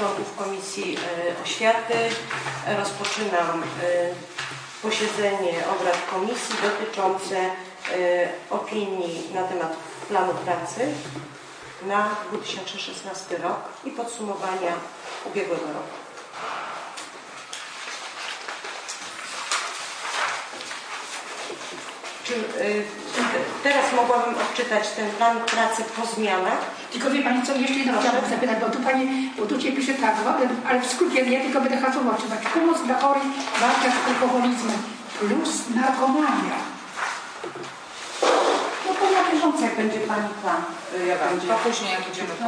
członków Komisji Oświaty. Rozpoczynam posiedzenie obrad komisji dotyczące opinii na temat planu pracy na 2016 rok i podsumowania ubiegłego roku. Czy teraz mogłabym odczytać ten plan pracy po zmianach? Tylko wie Pani co, jeszcze jedno chciałabym zapytać, bo tu Cię pisze tak, ale w skrócie nie, tylko będę hasło odczytać. Pomoc dla chorych, walka z alkoholizmem plus narkomania. No to na bieżąco, jak będzie Pani plan. To później jak idziemy po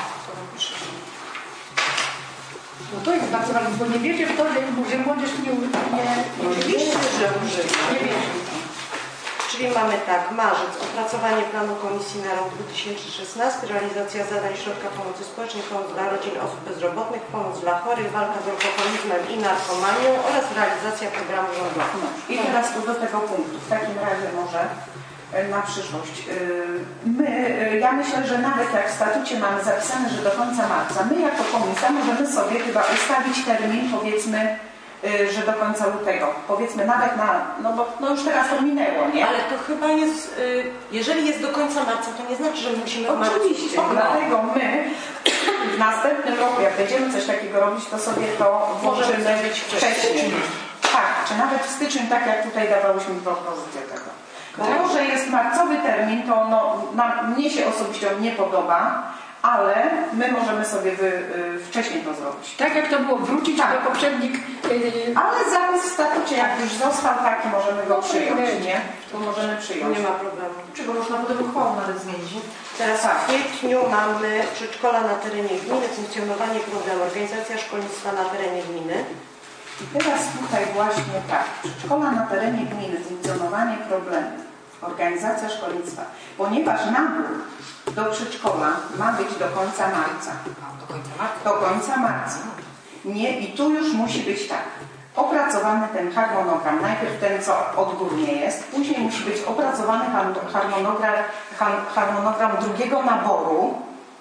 No to jest bardzo ważne, bo nie wierzę w to, że młodzież nie Oczywiście, że użyję. Nie wierzę. Czyli mamy tak, marzec, opracowanie planu komisji na rok 2016, realizacja zadań środka pomocy społecznej, pomoc dla rodzin osób bezrobotnych, pomoc dla chorych, walka z alkoholizmem i narkomanią oraz realizacja programu rządowego. I teraz tu do tego punktu, w takim razie może na przyszłość. Ja myślę, że nawet jak w statucie mamy zapisane, że do końca marca, my jako komisja możemy sobie chyba ustawić termin, powiedzmy, że do końca lutego. Powiedzmy nawet na, no bo no już teraz to minęło, nie? Ale to chyba jest, jeżeli jest do końca marca, to nie znaczy, że musimy w marcu. Oczywiście, dlatego my w następnym roku, jak będziemy coś takiego robić, to sobie to możemy zrobić wcześniej. Tak, czy nawet w styczniu, tak jak tutaj dawałyśmy propozycję tego. To, że jest marcowy termin, to mnie się osobiście on nie podoba, ale my możemy sobie wcześniej to zrobić. Tak jak to było, wrócić do poprzednich... Ale zapis w statucie, jak już został taki, możemy go przyjąć, nie? To możemy przyjąć. Nie ma problemu. Czego można potem uchwałą nawet zmienić? Teraz w kwietniu mamy przedszkola na terenie gminy, funkcjonowanie problemu, organizacja szkolnictwa na terenie gminy. I teraz tutaj właśnie tak, przedszkola na terenie gminy, funkcjonowanie problemu, organizacja szkolnictwa, ponieważ nabór do przedszkola ma być do końca marca. Do końca marca. Nie, i tu już musi być tak. Opracowany ten harmonogram, najpierw ten, co odgórnie jest, później musi być opracowany harmonogram drugiego naboru,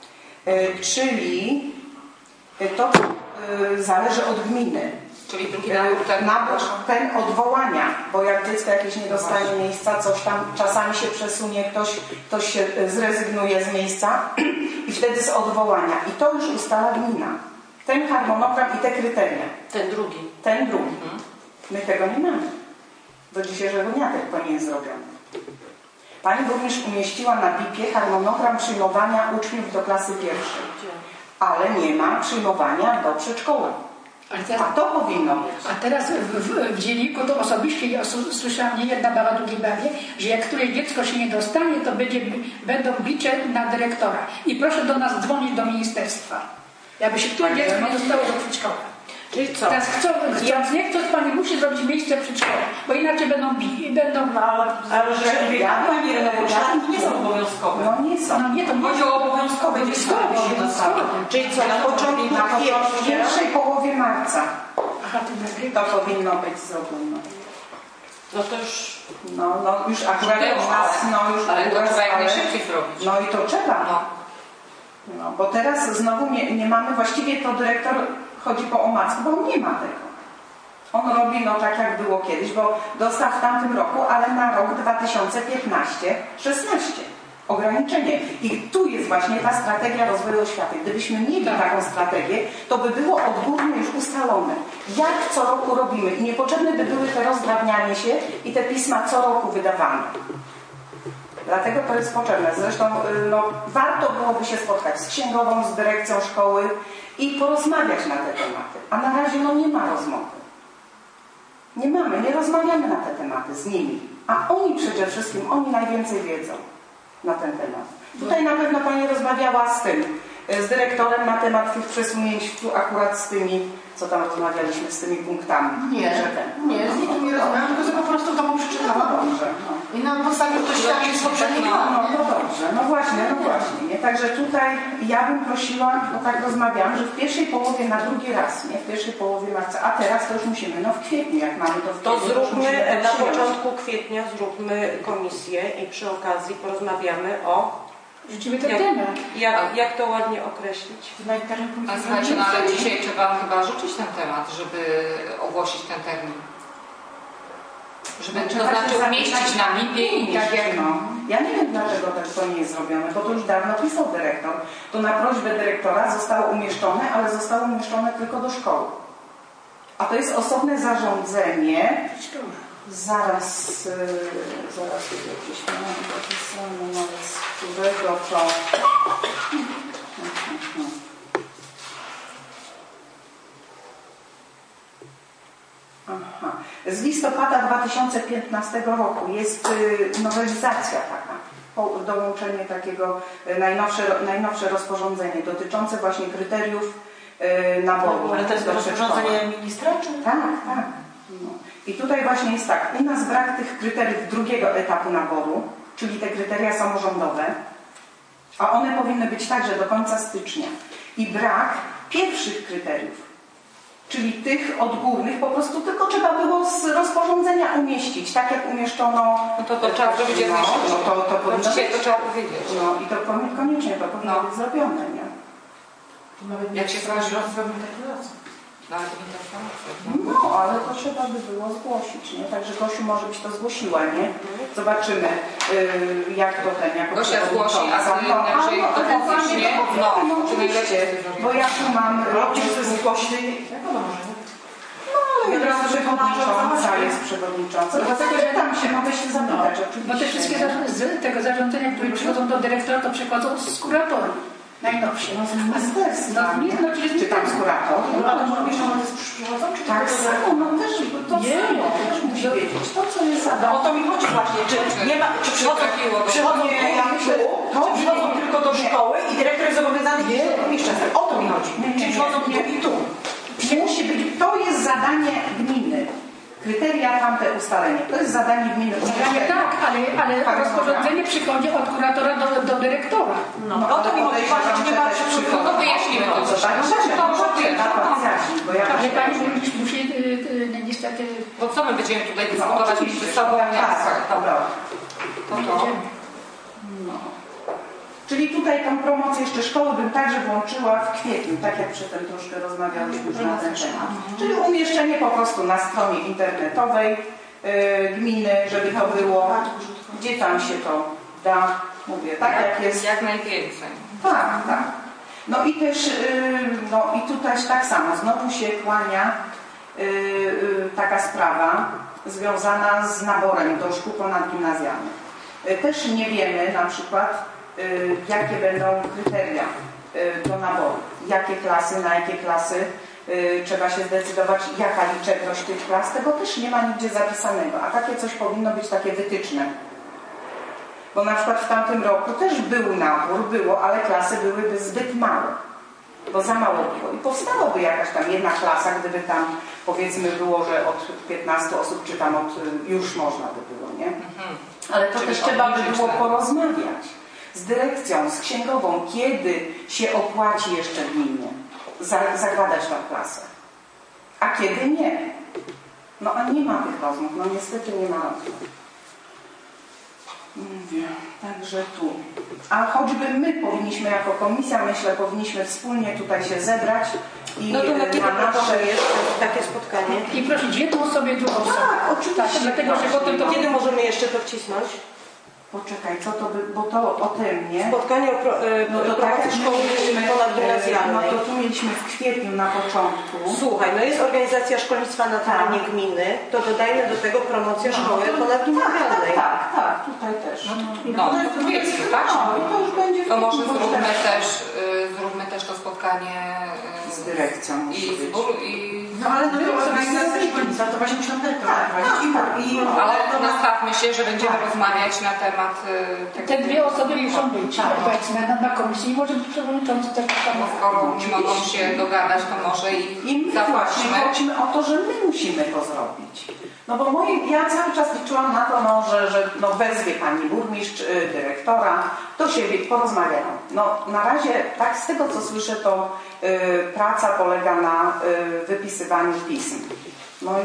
czyli to zależy od gminy. Czyli drugi nabór ten odwołania, bo jak dziecko jakieś nie dostanie miejsca, coś tam czasami się przesunie, ktoś się zrezygnuje z miejsca i wtedy z odwołania. I to już ustala gmina. Ten harmonogram i te kryteria. Ten drugi. Ten drugi. My tego nie mamy. Do dzisiejszego dnia to nie jest zrobione. Pani burmistrz umieściła na BIP-ie harmonogram przyjmowania uczniów do klasy pierwszej. Ale nie ma przyjmowania do przedszkola. A to powinno być. A teraz w dzienniku to osobiście ja słyszałam, nie jedna baba, drugiej babie, że jak któreś dziecko się nie dostanie, to będą bicze na dyrektora. I proszę do nas dzwonić do ministerstwa. Jakby się które dziecko nie dostało do przedszkola. Czyli co? Teraz chcąc nie chcąc, pani musi zrobić miejsce w przedszkole, bo inaczej będą bili. Będą... Ale że Pani Renowicz, nie są obowiązkowe. No nie są. No nie, to Chodzi o obowiązkowe dziecko, się dostało. Czyli co, na początku w pierwszej połowie marca. Aha, to powinno być zrobione. No to już... No już akurat u nas, ale to trzeba jak najszybciej zrobić. No i to trzeba. No, bo teraz znowu nie mamy, właściwie to dyrektor chodzi po omacku, bo on nie ma tego. On robi tak jak było kiedyś, bo dostał w tamtym roku, ale na rok 2015-16 ograniczenie. I tu jest właśnie ta strategia rozwoju oświaty. Gdybyśmy mieli taką strategię, to by było odgórnie już ustalone, jak co roku robimy. I niepotrzebne by były te rozdrabnianie się i te pisma co roku wydawane. Dlatego to jest potrzebne. Zresztą warto byłoby się spotkać z księgową, z dyrekcją szkoły i porozmawiać na te tematy. A na razie nie ma rozmowy. Nie rozmawiamy na te tematy z nimi. A oni przede wszystkim, oni najwięcej wiedzą na ten temat. Tutaj na pewno Pani rozmawiała z dyrektorem na temat tych przesunięć, tu akurat z tymi, co tam rozmawialiśmy, z tymi punktami. Nie, z nikim nie rozmawiam, tylko sobie po prostu w domu przeczytałam. Dobrze. I na podstawie doświadczeń z poprzednich lat. No dobrze, no właśnie. Nie? Także tutaj ja bym prosiła, bo tak rozmawiam, że w pierwszej połowie na drugi raz, nie w pierwszej połowie marca, a teraz to już musimy, w kwietniu, jak mamy to w kwietniu. To zróbmy na początku kwietnia, zróbmy komisję i przy okazji porozmawiamy o Rzucimy ten temat. Jak to ładnie określić? A słuchajcie, no ale dzisiaj trzeba chyba rzucić ten temat, żeby ogłosić ten termin. Żeby to znaczy umieścić na MIP-ie i tak jak... No. Ja nie wiem, dlaczego to nie jest zrobione, bo to już dawno pisał dyrektor. To na prośbę dyrektora zostało umieszczone, ale zostało umieszczone tylko do szkoły. A to jest osobne zarządzenie. Zaraz sobie gdzieś mam napisane, nawet z którego to... Aha. Z listopada 2015 roku jest nowelizacja taka, dołączenie takiego najnowsze rozporządzenie dotyczące właśnie kryteriów naboru. Ale to jest rozporządzenie ministra? Czy? Tak. No. I tutaj właśnie jest tak, u nas brak tych kryteriów drugiego etapu naboru, czyli te kryteria samorządowe, a one powinny być także do końca stycznia. I brak pierwszych kryteriów, czyli tych odgórnych, po prostu tylko trzeba było z rozporządzenia umieścić, tak jak umieszczono... No to trzeba zrobić jak najszybciej. No to powinno Dzisiaj być. to trzeba powiedzieć. No i to koniecznie to powinno być zrobione, nie? Jak się zgłosi? Nawet No, ale to trzeba by było zgłosić, nie? Także Gosiu może byś to zgłosiła, nie? Zobaczymy, jak to jako Gosia zgłosi, a ty inaczej to fizycznie, oczywiście, bo ja tu mam... No, ale jest przewodnicząca, jest przewodnicząca. Dlatego pytam się, mogę się zapytać, oczywiście. Bo te wszystkie tego zarządzenia, które przychodzą do dyrektora, to przychodzą z kuratorów. Najnowsze. No z ministerstwa. Czy tam z kurator? No ale może wiesz, one przychodzą? Czy tak samo, no też to samo, też musi wiedzieć. To co jest zadane. O to mi chodzi właśnie. Czy przychodzą tylko do szkoły i dyrektor jest zobowiązany ich umieszczać? O to mi chodzi. Czy przychodzą tu i tu? Musi być, to jest zadanie gminy. Kryteria, tamte ustalenie. To jest zadanie gminy. Tak, ale rozporządzenie przychodzi od kuratora do dyrektora. No o to mi chodzi. Właśnie nie ma przychodu. No wyjaśnimy to. Ale pani musi niestety... Bo co my będziemy tutaj dyskutować między sobą? No. Czyli tutaj tą promocję jeszcze szkoły bym także włączyła w kwietniu, tak jak przedtem troszkę rozmawialiśmy już na ten temat. Czyli umieszczenie po prostu na stronie internetowej gminy, żeby to było, gdzie tam się to da, mówię, tak jak jest. Jak najwięcej. Tak. No i też, i tutaj tak samo, znowu się kłania taka sprawa związana z naborem do szkół ponadgimnazjalnych. Też nie wiemy na przykład, jakie będą kryteria do naboru, jakie klasy, na jakie klasy trzeba się zdecydować, jaka liczebność tych klas, tego też nie ma nigdzie zapisanego, a takie coś powinno być takie wytyczne. Bo na przykład w tamtym roku też był nabór, ale klasy byłyby zbyt małe, bo za mało było. I powstałaby jakaś tam jedna klasa, gdyby tam powiedzmy było, że od 15 osób, czy tam już można by było, nie? Ale to też trzeba by było porozmawiać z dyrekcją, z księgową, kiedy się opłaci jeszcze gminie zakładać tą klasę, a kiedy nie. No a nie ma tych rozmów, no niestety nie ma rozmów. Mówię, także tu. A choćby my powinniśmy jako komisja, myślę, powinniśmy wspólnie tutaj się zebrać i no to na nasze takie spotkanie. I prosić jedną osobę, drugą osobę. Tak, oczywiście. Tak, dlatego, że potem to... Kiedy możemy jeszcze to wcisnąć? Poczekaj, co to by, bo to ode mnie. Spotkanie o promocji szkoły ponadgimnazjalnej. No to tu mieliśmy w kwietniu na początku. Słuchaj, jest organizacja szkolnictwa na terenie gminy, to dodajmy do tego promocję szkoły ponadgimnazjalnej. Tak, tutaj też. To powiedzmy, tak? To już będzie to może zróbmy też to spotkanie z dyrekcją. No ale to organizacja szkolnictwa, to właśnie musiałam dyrektor prowadzić. Ale nastawmy się, że będziemy rozmawiać na temat tego. Te dwie osoby muszą być. Powiedzmy, na komisji może być przewodniczący też tam. Skoro nie mogą się dogadać, to może i właśnie chodźmy o to, że my musimy to zrobić. No bo ja cały czas liczyłam na to, że wezwie pani burmistrz, dyrektora do siebie, porozmawiają. No na razie, tak z tego co słyszę, to praca polega na wypisywaniu pism. No i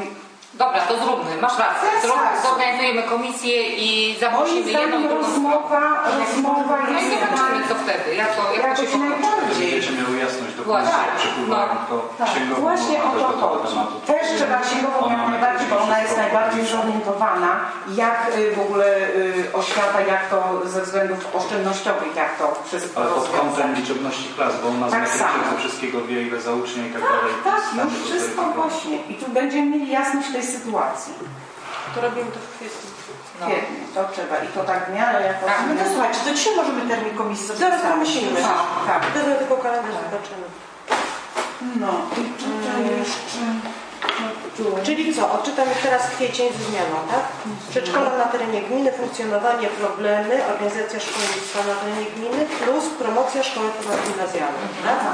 Dobra, to zróbmy, masz rację. Zorganizujemy komisję i zaprosimy jedną i drugą rozmowa No i jest zobaczymy, co wtedy, jak to się jakoś potoczy. najbardziej. Będziecie miały jasność do Właśnie. końca, jak przepływają, to księgowo Właśnie o to chodzi. Też trzeba księgową jak najbardziej, bo ona jest najbardziej zorientowana, jak w ogóle oświata, jak to ze względów oszczędnościowych, jak to wszystko Ale pod kątem rozwiązać. liczebności klas, bo ona z Tak samo. ze wszystkiego wie, ile za ucznia i tak dalej. Tak, Stany już to wszystko weryfikować. właśnie. I tu będziemy mieli jasność w tej sytuacji. To robimy to w kwietniu. No. Świetnie, to trzeba. I to tak w miarę jako... Tak, No to słuchajcie, to dzisiaj możemy termin komisji sobie Zaraz ustalić. pomyślimy. Tak. Wtedy tylko kalendarz zobaczymy. No i tutaj jeszcze... No, tu. Czyli co? Odczytamy teraz kwiecień z zmianą, tak? Przedszkola na terenie gminy, funkcjonowanie, problemy, organizacja szkolnictwa na terenie gminy plus promocja szkoły ponadgimnazjalnej, tak? Aha.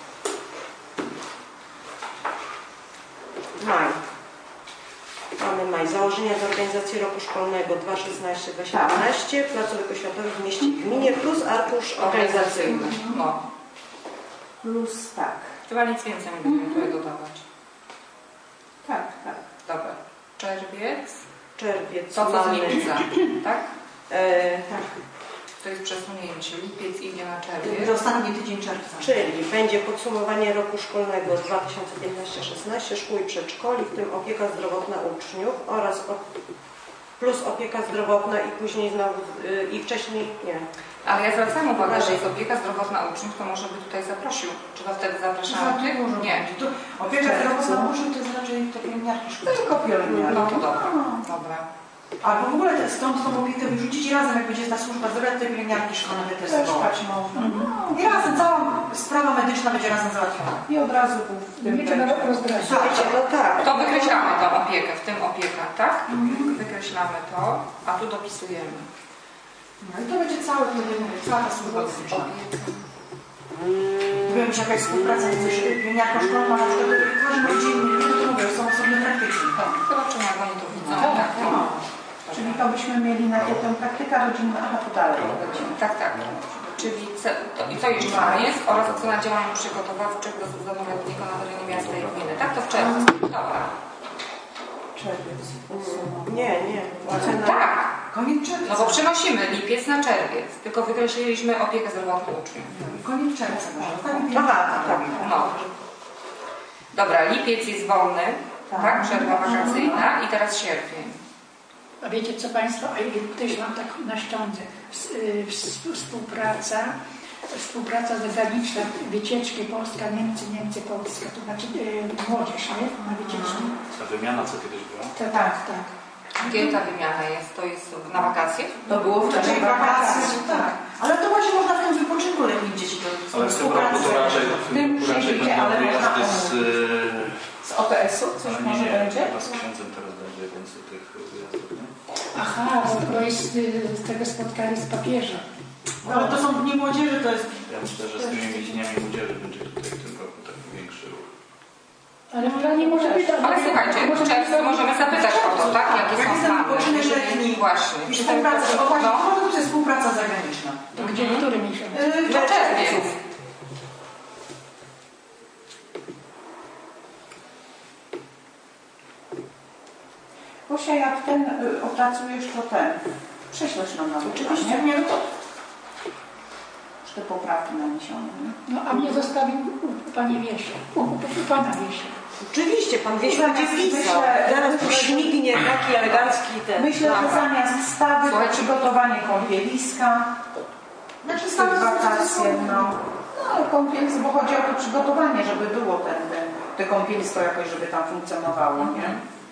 Maj. Mamy maj. Założenia do organizacji roku szkolnego 2016-2017, placówek oświatowych w mieście i gminie plus arkusz organizacyjny. No. Plus tak. Chyba nic więcej nie będziemy tutaj dodawać. Tak, tak. Dobra. Czerwiec. Czerwiec To co z mamy. lipca, tak? Tak. To jest przesunięcie. Lipiec idzie na To czerwiec. ostatni tydzień czerwca. Czyli będzie podsumowanie roku szkolnego 2015-16 szkół i przedszkoli, w tym opieka zdrowotna uczniów oraz plus opieka zdrowotna i później znowu i wcześniej nie. Ale ja zwracam uwagę, że jest opieka zdrowotna uczniów, to może by tutaj zaprosił. Czy was wtedy zapraszamy? Nie. Opieka zdrowotna uczniów to jest raczej te pielęgniarki szkolne. Tylko pielęgniarki. No to dobra. Dobra. Albo w ogóle stąd tą opiekę wyrzucić razem, jak będzie ta służba zdrowia, te pielęgniarki szkolne Też też tak można. I razem cała sprawa medyczna będzie razem załatwiona. I od razu w tym Nie trzeba rozdrażnić. Słuchajcie, no tak. To wykreślamy tą opiekę, w tym opieka, tak? Wykreślamy to, a tu dopisujemy. No i to będzie cała ta służba medyczna. Wiem, że jakaś współpraca, coś pielęgniarka szkolna, na przykład każdy rodzinny, to mówię, są osobne praktyki. Zobaczymy, jak oni to widzą. Tak, no. Czyli to byśmy mieli na tę praktyka rodzinna, aha, to dalej lecimy. Tak, tak. Czyli i co jeszcze jest? Oraz ocena działań przygotowawczych do zamówienia na terenie miasta i gminy. Tak, to w czerwcu. Dobra. Czerwiec. Nie. Ocena. Tak. Koniec czerwca. No bo przenosimy lipiec na czerwiec. Tylko wykreśliliśmy opiekę zdrowotną uczniów. Koniec czerwca. Aha, tak. No. Dobra, lipiec jest wolny. Tak, przerwa wakacyjna i teraz sierpień. A wiecie co Państwo, a też mam tak na ściądze, współpraca zagraniczna, wycieczki Polska, Niemcy, Polska, to znaczy młodzież, nie? Na wycieczki. Ta wymiana, co kiedyś była? Tak. Gdzie ta wymiana jest? To jest na wakacje? To było wcześniej wakacje. Tak. Ale to właśnie można w tym wypoczynku letnim dzieci to Ale w tym roku to raczej ale będą można wyjazdy Z OTS-u coś ale może nie, będzie? chyba z księdzem teraz będzie więcej tych wyjazdów, nie? Aha, bo to jest z tego spotkania z papieżem. No, ale to są dni młodzieży, to jest... Ja myślę, że z tymi dniami młodzieży będzie tutaj w tym roku taki większy ruch. Ale może nie może być... Ale słuchajcie, w czerwcu możemy zapytać o to, tak? Jakie Jak są jest ten plany? wypoczynek Jeżeli- letni Właśnie. i współpraca, bo właśnie No. to jest współpraca zagraniczna. To gdzie, który miesiąc? W Czerwiec. Gosia, jak ten opracujesz, to ten. Prześlesz nam na Oczywiście, nie? nie, no to... Już te poprawki naniesione, nie? No a mnie zostawił u Pani Wiesia, u Pana Wiesia. Oczywiście, pan Wieś będzie pisał. Myślę- Zaraz tu śmignie taki elegancki ten. Myślę, że zamiast stawy, to Słuchajcie. przygotowanie kąpieliska. Znaczy Tych same wakacje, no. No, kąpielisko, bo chodzi o to przygotowanie, żeby było te kąpielisko jakoś, żeby tam funkcjonowało, nie?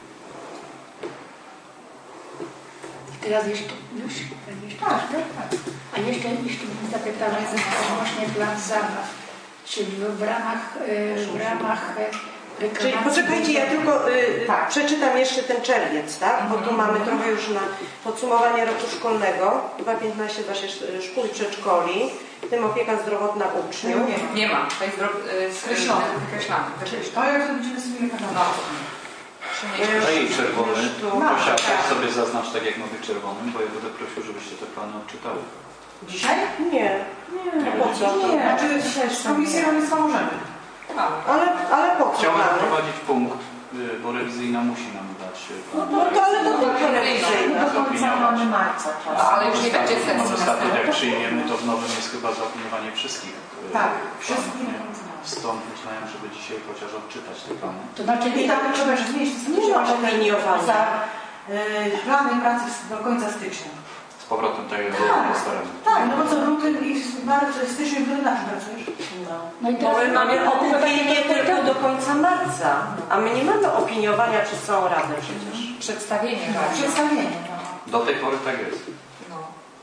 I teraz jeszcze, już? Tak. A jeszcze mnie zapytała odnośnie plan zabaw, czyli w ramach Czyli poczekajcie, ja tylko Tak. przeczytam jeszcze ten czerwiec, tak? Bo tu mamy trochę już na podsumowanie roku szkolnego 2015-2016 szkół i przedszkoli, w tym opieka zdrowotna uczniów. Nie ma. To jest Skreślone. wykreślamy. To jak to będziemy sobie lekarza. No. No i czerwony. Już tu. Gosia, Tak. weź sobie zaznacz tak jak ma być czerwonym, bo ja będę prosił, żebyście te plany odczytały. Dzisiaj? Nie, Nie po będziecie co? Znaczy z Komisji Rolnictwa możemy. Mamy. Ale po co Chciałem mamy? wprowadzić punkt bo rewizyjna musi nam dać. No to ale to tylko rewizyjna. Do końca mamy marca czas. Ale już nie będzie sesji. Może statut jak przyjmiemy, to w nowym jest chyba zaopiniowanie wszystkich Tak, planów, wszystkich. nie? Stąd myślałem, żeby dzisiaj chociaż odczytać te plany. To znaczy, I tam trzeba jeszcze zmienić Nie ma opiniowania. za plany pracy do końca stycznia. Z powrotem tak jak było staremu. Tak, no bo co luty i marc, styczeń, luty na czym pracujesz? no i Bo teraz my mamy opóźnienie tylko do końca marca, a my nie mamy opiniowania przez całą Radę przecież. Przedstawienie, tak. Przedstawienie. Do tej pory tak jest. No.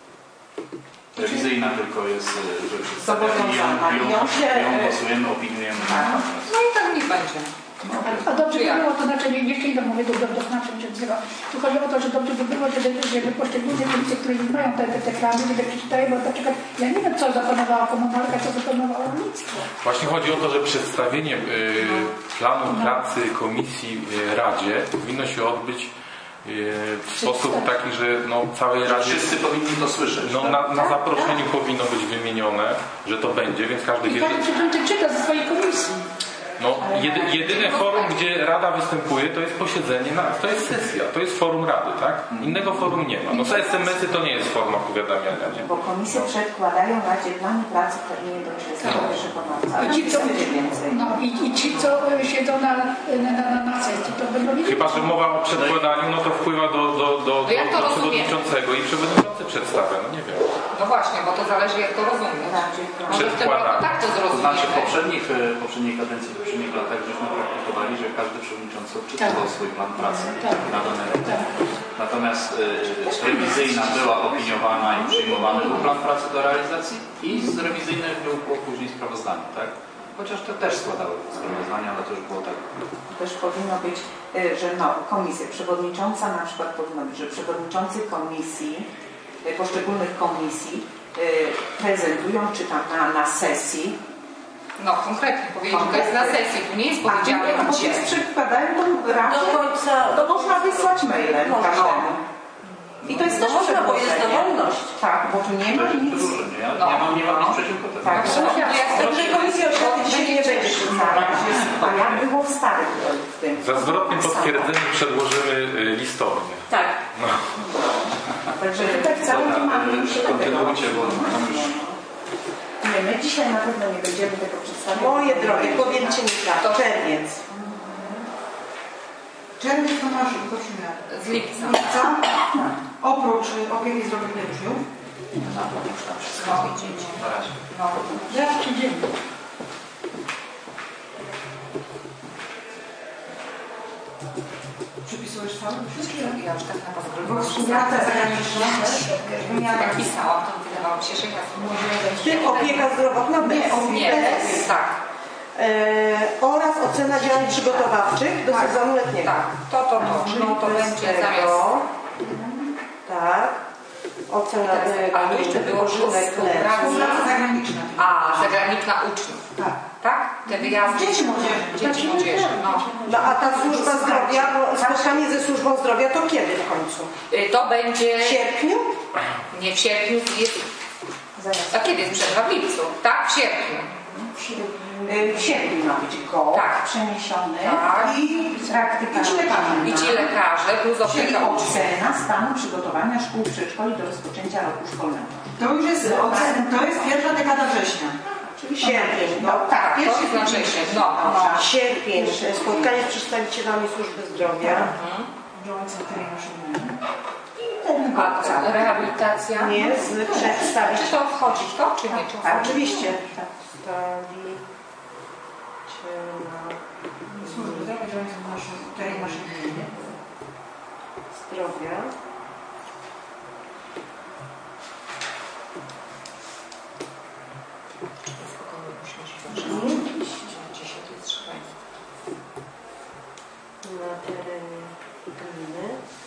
Rewizyjna tylko jest, że przedstawiamy Zobowiązana. i I on się- ją głosujemy, opiniujemy na konferencji. No i tak niech będzie. A dobrze by Czy jak? było, to znaczy nie chcieli mówię do znaczeń się wzywa. Tu chodzi o to, że dobrze by było, żeby poszczególne komisje, które już mają te plany, żeby przeczytały, bo na przykład ja nie wiem, co zaplanowała komunalka, co zaplanowała rolnictwo. Właśnie chodzi o to, że przedstawienie planu pracy komisji Radzie powinno się odbyć w sposób taki, że no, całej Radzie... Wszyscy powinni to słyszeć. No, tak? na zaproszeniu powinno być wymienione, że to będzie, więc każdy I wie, każdy przewodniczący czyta ze swojej komisji. no, jedyne forum, gdzie Rada występuje, to jest posiedzenie, to jest sesja, to jest forum Rady, tak? Innego forum nie ma. No to SMS-y to nie jest forma powiadamiania, nie? Bo komisje przedkładają Radzie plany pracy w terminie do 31 marca. I ci, co, będzie więcej. no, i ci, co siedzą na sesji, to będą mieli... Chyba że mowa o przedkładaniu, no to wpływa do jak to rozumiem? przewodniczącego i przewodniczący przedstawia, no nie wiem. No właśnie, bo to zależy jak to rozumieć. Radzie plany. Może w tym roku tak to To zrozumiemy. znaczy w poprzedniej kadencji, w poprzednich latach żeśmy praktykowali, że każdy przewodniczący odczytywał swój plan pracy na dany rok. Natomiast rewizyjna była opiniowana i przyjmowany był plan pracy do realizacji i z rewizyjnych było później sprawozdanie, tak? Chociaż te też składały sprawozdania, ale to już było tak. Też powinno być, że no, komisje, przewodnicząca na przykład powinno być, że przewodniczący komisji, poszczególnych komisji prezentują, czy tam na sesji. No konkretnie powiedzieć, że to jest na sesji, tu nie jest A powiedziane nie, bo gdzie. się przedkładają to Radzie, Do końca... to można wysłać mailem Można. każdemu. I to jest No też można, bo jest przedłożenie. dowolność. Tak, bo tu nie ma To jest nic. przedłużenie. Ja No. nie mam nic przeciwko temu. Tak, Dobrze, Komisja Oświaty dzisiaj nie będzie a jak było w starym w tym? Za zwrotnym potwierdzeniem przedłożymy listownie. Tak. No. Także tak cały nie mamy nic do tego. Kontynuujcie, bo tam już... Nie, my dzisiaj na pewno nie będziemy tego przedstawiać. Moje drogie, powiedzcie mi tak, czerwiec. Czerwiec to masz do czynienia. Z lipca. Lipca, oprócz opieki zdrowotnej uczniów, Na razie. No. Zaraz przyjdziemy. przypisujesz cały? Ja już tak na Bo was współpraca zagraniczna też, wymiana Jak pisałam, to wydawało mi się, że ja W tym opieka zdrowotna bez. nie, tak, Oraz ocena działań przygotowawczych do sezonu letniego. tak, to, no to Bez będzie tego. zamiast... Tak. Ocena A jeszcze było wyłożynek współpraca. współpraca zagraniczna. A, zagraniczna uczniów. Tak. Tak? Te wyjazdy. Dzieci młodzieży. Dzieci młodzieży, no. No a ta służba zdrowia, spotkanie ze służbą zdrowia to kiedy w końcu? To będzie... W sierpniu? Nie, w sierpniu jest... Zaraz. A kiedy jest przerwa? W lipcu. Tak, w sierpniu. W sierpniu ma być go Tak. przeniesiony Tak. i praktyka I ci lekarze. I ci lekarze plus Czyli opieka uczniów. ocena stanu przygotowania szkół przedszkoli do rozpoczęcia roku szkolnego. To już jest to jest pierwsza dekada września. Sierpień. No tak, Tak, to pierwszy jest na wrześniu. No. Sierpień. Spotkanie z przedstawicielami służby zdrowia. A rehabilitacja? Nie, z Czy przedstawicielami. to wchodzi w to, czy nie? Czy wchodzi? Oczywiście. Służby zdrowia działające w naszym terenie naszej gminy. Zdrowia. Spokojnie, musimy się dzisiaj to jest szaleństwo. Na terenie gminy.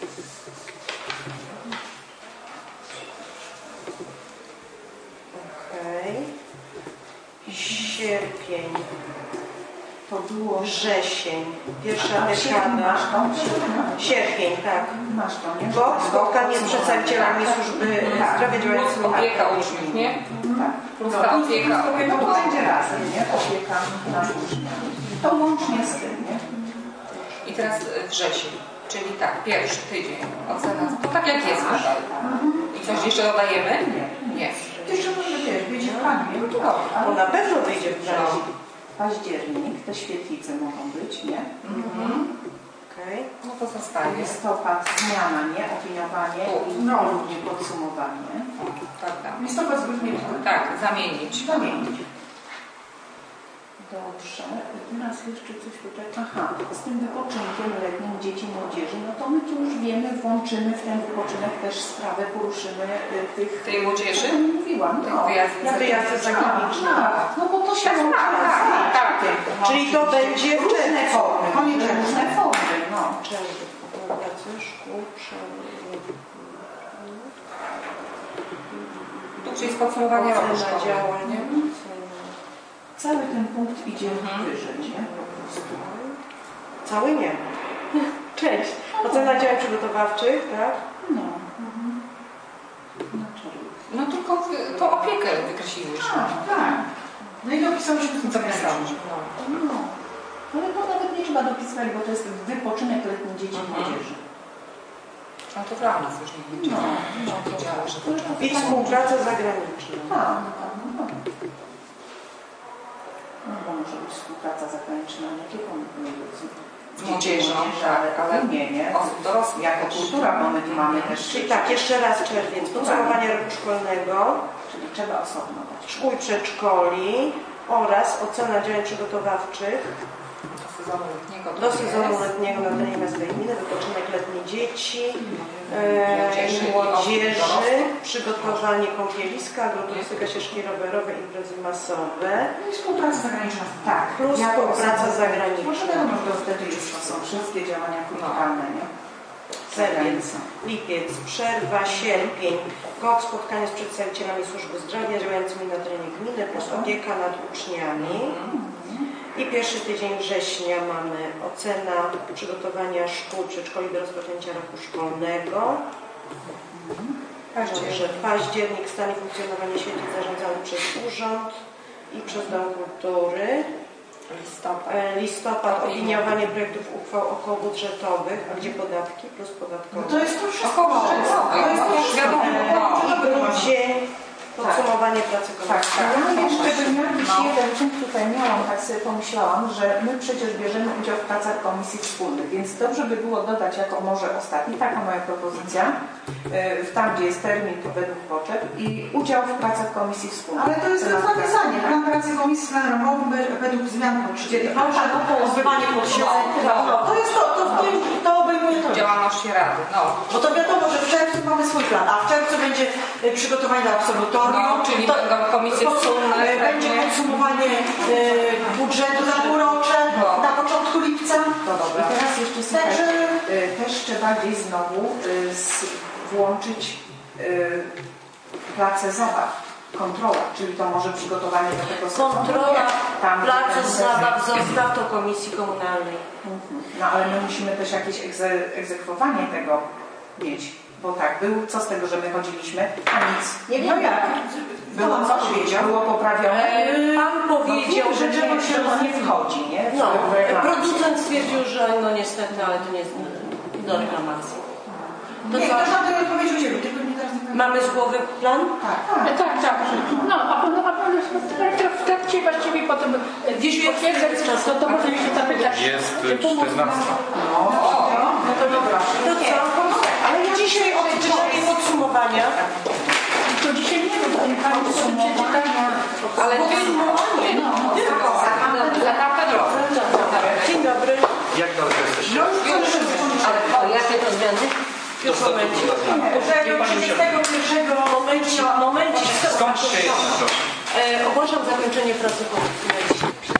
Okej. Sierpień. To było Wrzesień. Pierwsza A, sierpień dekada. masz to? Sierpień, tak. Masz to, nie? Bo spotkanie z przedstawicielami służby zdrowia działającymi Plus opieka uczniów, nie? Tak. Plus ta opieka. No to będzie razem, nie? Opieka nad uczniami. To łącznie z tym, nie? I teraz wrzesień, czyli tak, pierwszy tydzień ocena, to tak jak jest nadal. I coś jeszcze dodajemy? Nie. Jeszcze może wyjdzie w planie, no to dobrze. Bo na pewno wyjdzie w planie. Październik, te świetlice mogą być, nie? Okej. No to zostanie. Listopad, zmiana, nie? Opiniowanie i również podsumowanie. Tak. Listopad zbytnie. Tak, zamienić. Zamienić. Dobrze. I teraz jeszcze coś tutaj. Aha, z tym wypoczynkiem letnim dzieci, młodzieży, no to my tu już wiemy, włączymy w ten wypoczynek też sprawę, poruszymy Tej młodzieży? Co mówiłam, no. Wyjazdy zagraniczne. No bo to się tak. Czyli to będzie w różne formy. Różne formy, no. czerwcu. Pracy szkół, Tu jest podsumowanie roku ocena szkoły. działań. Cały ten punkt idzie wyżej, nie? Cały nie. Część. Ocena działań przygotowawczych, tak? No. Na czerwcu. No tylko to opiekę wykreśliłyśmy. Tak. No i dopisałyśmy tym Zapisałam. No. Ale to nawet nie trzeba dopisywać, bo to jest wypoczynek letni dzieci i młodzieży. No to dla nas już nie będzie. No, Wiedziała, że to trzeba. I współpraca zagraniczna. Tak. No bo może być współpraca zagraniczna, nie tylko z Młodzieżą, ale nie. osób dorosłych. Jako kultura, bo my tu mamy też... Czyli tak, jeszcze raz czerwiec. Podsumowanie roku szkolnego, Czyli trzeba osobno dać. szkół i przedszkoli oraz ocena działań przygotowawczych do sezonu letniego na terenie miasta i gminy, wypoczynek letni dzieci, młodzieży, przygotowanie kąpieliska, agroturystyka, ścieżki rowerowe, imprezy masowe. I współpraca zagraniczna. Tak. Plus współpraca zagraniczna. Może wiadomo, że wtedy już to są wszystkie działania kulturalne, nie? Czerwiec, lipiec, przerwa, sierpień, KOK, spotkanie z przedstawicielami służby zdrowia działającymi na terenie gminy, plus opieka nad uczniami. I pierwszy tydzień września mamy ocena przygotowania szkół, przedszkoli do rozpoczęcia roku szkolnego. Dobrze, październik, stan i funkcjonowanie świetlic zarządzanych przez urząd i przez Dom Kultury. Listopad, opiniowanie projektów uchwał okołobudżetowych, a gdzie podatki plus podatkowe. To jest to wszystko. To jest to już wiadomo. I grudzień, podsumowanie pracy komisji. Ja jeszcze bym jakiś jeden punkt tutaj miałam, tak sobie pomyślałam, że my przecież bierzemy udział w pracach komisji wspólnych, więc dobrze by było dodać jako może ostatni, taka moja propozycja, tam gdzie jest termin to według potrzeb i udział w pracach komisji wspólnych. Ale to jest nawiązanie. Plan pracy komisji planerowej według zmian czyli odbywanie posiedzeń. To jest to obejmuje to. Działalności Rady. Bo to wiadomo, że w czerwcu mamy swój plan, a w czerwcu będzie przygotowanie do absolutorium. Czyli będą komisje wspólne. Będzie podsumowanie budżetu za półrocze na początku lipca. I teraz jeszcze słuchajcie, też trzeba gdzieś znowu włączyć pracę zabaw, kontrola, czyli to może przygotowanie do tego sezonu. Kontrola placu tam zabaw zostaw to komisji komunalnej. No ale my musimy też jakieś egzekwowanie tego mieć. Bo tak, co z tego, że my chodziliśmy, a nic. Nie wiem jak. Było co powiedział? Było poprawione? Pan powiedział, że to nie wchodzi, nie? No, producent stwierdził, że no niestety, ale to nie jest do reklamacji. To Nie, co? to żadnej odpowiedzi udzielił, tylko nie teraz nie powiem. Mamy z głowy plan? Tak. No, a w trakcie właściwie potem gdzieś potwierdzę, to może mi się zapytać. Jest czy pomóc 14. No to dobra. To co? Ale ja dzisiaj odczytanie podsumowania. To dzisiaj nie wiem, to nie pani przeczytania. Ale Podsumowanie. dla tamten rok. Dzień dobry. Jak daleko jesteście? Ale jakie to zmiany? Już momencik. Momencik. Skąd się jest? Ogłaszam zakończenie pracy komisji na dzisiaj.